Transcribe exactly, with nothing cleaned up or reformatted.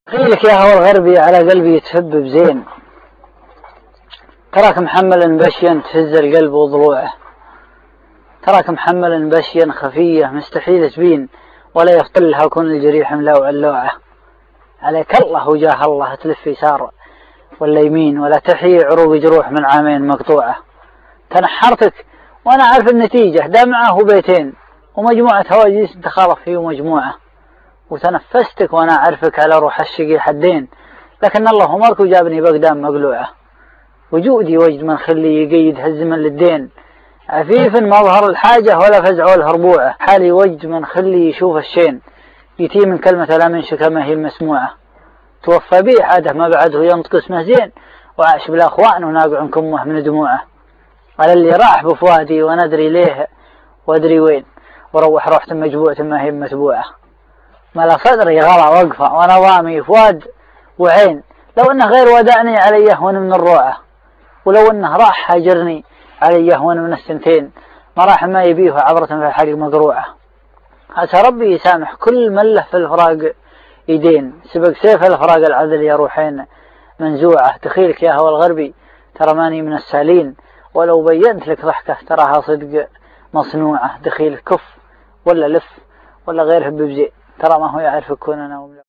قيلك يا هوى الغربي على قلبي يتهبب زين، تراك محملا بشيا تهز القلب وضلوعه، تراك محملا بشيا خفية مستحيل تبين، ولا يفطلها كون الجريح ملاوع اللوعة. عليك الله وجاه الله تلف يسار ولا يمين، ولا تحيي عروق جروح من عامين مقطوعة. تنحرتك وانا عارف النتيجة، دمعة وبيتين ومجموعة هواجيس تخالف فيه مجموعة، وتنفستك وانا اعرفك على روح الشقي حدين، لكن الله مالك وجابني بقدام مقلوعة. وجودي وجد من خلي يقيد هالزمن للدين، عفيف مظهر الحاجة ولا فزع الهربوعة. حالي وجد من خلي يشوف الشين، يتي من كلمة لا من شكمه هي المسموعة. توفى بي عاده ما بعده ينطق اسمه زين، وعاش بالاخوان وناقع كمه من دموعه. على اللي راح بفوادي وانا ادري ليه وادري وين، وروح روحة مجبوعة ما هي متبوعة. ملا صدري غلا وقفة وانا ضامي فؤاد وعين، لو انه غير ودعني علي يهون من الروعة، ولو انه راح هاجرني علي يهون من السنتين، ما راح ما يبيه عبرة في الحريق مقروعة. عسى ربي يسامح كل من له في الفراق ايدين، سبق سيف الفراق العدل يا روحين منزوعة. تخيلك يا هوى الغربي ترى ماني من السالين، ولو بينت لك ضحكة تراها صدق مصنوعة. دخيل كف ولا لف ولا غير هب بزين، ترى ما هو يعرف كوننا.